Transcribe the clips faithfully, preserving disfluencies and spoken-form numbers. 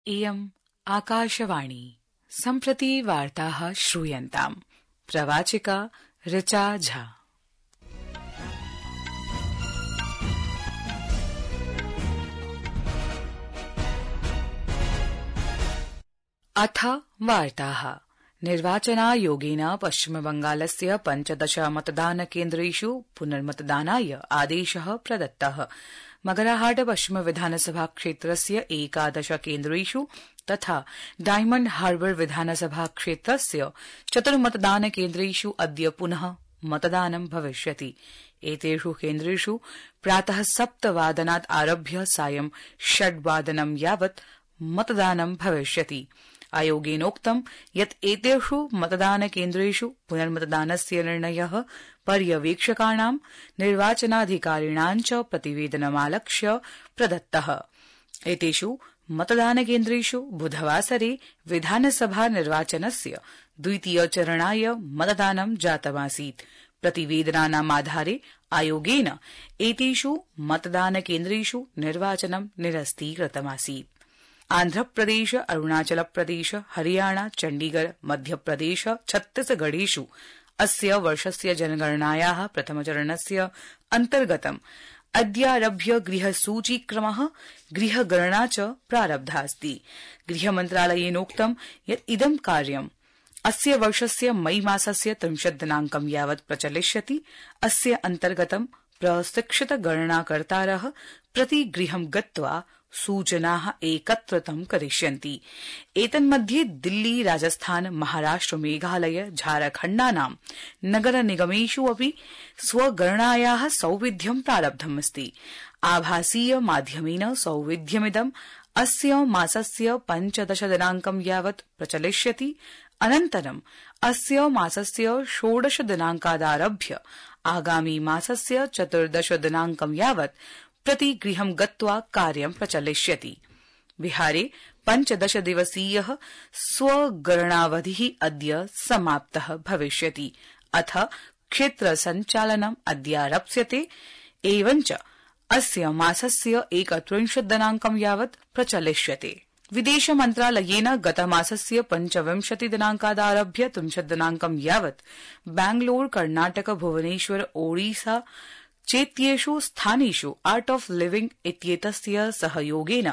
इयम् आकाशवाणी। सम्प्रति वार्ताः श्रूयन्ताम्। प्रवाचिका ऋचा झा। अथ वार्ताः। निर्वाचनायोगेन पश्चिमबंगालस्य पञ्चदश मतदानकेन्द्रेषु पुनर्मतदानाय आदेशः प्रदत्तः। मगराहाट पश्चिम विधानसभा क्षेत्रस्य एकादश केन्द्रेषु तथा डायमण्ड हार्बर विधानसभा क्षेत्रस्य चतुर्मतदानकेन्द्रेषु अद्य पुनः मतदानं भविष्यति। एतेषु केन्द्रेषु प्रातः सप्तवादनात् आरभ्य सायं षड्वादनं यावत् मतदानं भविष्यति। आयोगेनोक्तं यत् एतेषु मतदानकेन्द्रेषु पुनर्मतदानस्य निर्णयः पर्यवेक्षकाणां निर्वाचनाधिकारिणां च प्रतिवेदनमालक्ष्य प्रदत्तः। एतेषु मतदानकेन्द्रेषु बुधवासरे विधानसभा निर्वाचनस्य द्वितीयचरणाय मतदानं जातमासीत्। प्रतिवेदनानामाधारे आयोगेन एतेषु मतदानकेन्द्रेषु निर्वाचनं निरस्तीकृतमासीत्। आन्ध्रप्रदेश, अरुणाचलप्रदेश, हरियाणा, चण्डीगढ़, मध्यप्रदेश, छत्तीसगढ़ेषु अस्य वर्षस्य जनगणनायाः प्रथमचरणस्य अन्तर्गतम् अद्यारभ्य गृहसूचीक्रमः गृहगणना च प्रारब्धास्ति। गृहमन्त्रालयेनोक्तं यत् इदं कार्यम् अस्य वर्षस्य मई मासस्य त्रिंशत् दिनाङ्कं यावत् प्रचलिष्यति। अस्य अन्तर्गतं प्रशिक्षित गणनाकर्तारः प्रति गृहं गत्वा सूचनाः एकत्रितं करिष्यन्ति। एतन्मध्ये दिल्ली, राजस्थान, महाराष्ट्र, मेघालय, झारखण्डानां नगरनिगमेषु अपि स्वगणनायाः सौविध्यं प्रारब्धमस्ति। आभासीय माध्यमेन सौविध्यमिदं अस्य मासस्य पञ्चदश दिनाङ्कं यावत् प्रचलिष्यति। अनन्तरं अस्य मासस्य षोडश दिनाङ्कादारभ्य आगामी मासस्य चतुर्दश दिनाङ्कं यावत् प्रति गृहं गत्वा कार्यं प्रचलिष्यति। बिहारे पञ्चदश दिवसीयः स्वगणनावधिः अद्य समाप्तः भविष्यति। अथ क्षेत्रसञ्चालनम् अद्यारप्स्यते। एवञ्च अस्य मासस्य एकत्रिंशत् दिनाङ्कं यावत् प्रचलिष्यते। विदेशमन्त्रालयेन गतमासस्य पञ्चविंशति दिनाङ्कादारभ्य त्रिंशत् दिनाङ्कं यावत् बैंगलोर, कर्णाटक, भुवनेश्वर, ओडिशा चेत्येषु स्थानेषु आर्ट ऑफ लिविंग इत्येतस्य सहयोगेन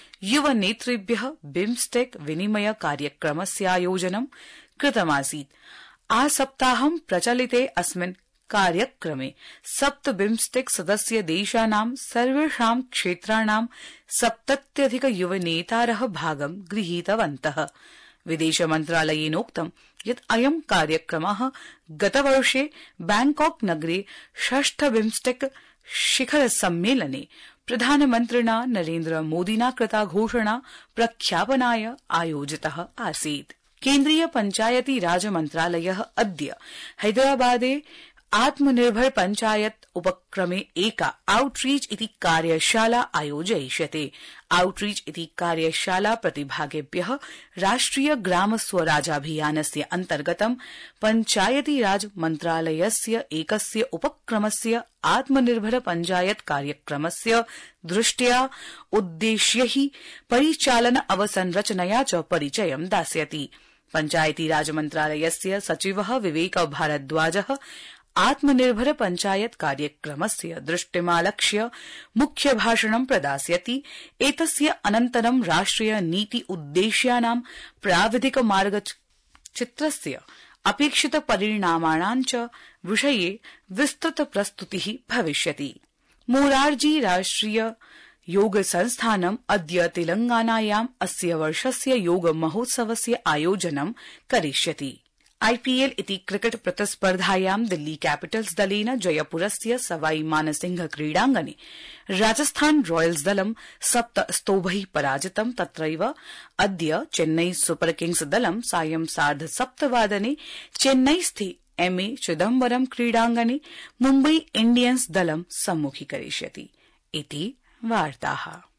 युवनेतृभ्यः बिम्स्टेक विनिमय कार्यक्रमस्यायोजनं कृतमासीत्। आसप्ताहं प्रचलिते अस्मिन् कार्यक्रमे सप्त बिम्स्टेक सदस्य देशानां सर्वेषां क्षेत्राणां सप्तत्यधिक युवनेतारः भागं गृहीतवन्तः। विदेशमन्त्रालयेनोक्तं यत् अयं कार्यक्रमः गतवर्षे बैंकॉक नगरे षष्ठ बिम्स्टेक शिखर सम्मेलने प्रधानमन्त्रिणा नरेन्द्र मोदिना कृता घोषणा प्रख्यापनाय आयोजितः आसीत्। केन्द्रीय पञ्चायती राज मन्त्रालयः अद्य हैदराबादे आत्मनिर्भर पञ्चायत उपक्रमे एका आउटरीच इति कार्यशाला आयोजयिष्यते। आउटरीच इति कार्यशाला प्रतिभागिभ्यः राष्ट्रिय ग्राम स्वराजाभियानस्य अन्तर्गतं पञ्चायती राज मन्त्रालयस्य एकस्य उपक्रमस्य आत्मनिर्भर पञ्चायत कार्यक्रमस्य दृष्ट्या उद्देश्यैः परिचालन अवसंरचनया च परिचयं दास्यति। पञ्चायती राज मन्त्रालयस्य सचिवः विवेक भारद्वाजः आत्मनिर्भर पञ्चायत कार्यक्रमस्य दृष्टिमालक्ष्य मुख्य भाषणं प्रदास्यति। एतस्य अनन्तरं राष्ट्रिय नीति उद्देश्यानां प्राविधिक मार्गचित्रस्य अपेक्षित परिणामाणां च विषये विस्तृत प्रस्तुतिः भविष्यति। मोरारजी राष्ट्रिय योग संस्थानम् अद्य तेलंगानायाम् अस्य वर्षस्य योग महोत्सवस्य आयोजनं करिष्यति। आईपीएल इति क्रिकेट प्रतिस्पर्धायां दिल्ली कैपिटल्स दलेन जयपुरस्य सवाई मानसिंह क्रीडांगणे राजस्थान रॉयल्स दलं सप्त स्तोभैः पराजितं। तत्रैव अद्य चेन्नई सुपर किंग्स दलं सायं सार्ध सप्तवादने चेन्नईस्थे एमए चिदम्बरम क्रीडांगणे मुम्बई इंडियन्स दलं सम्मुखीकरिष्यति। इति वार्ताः।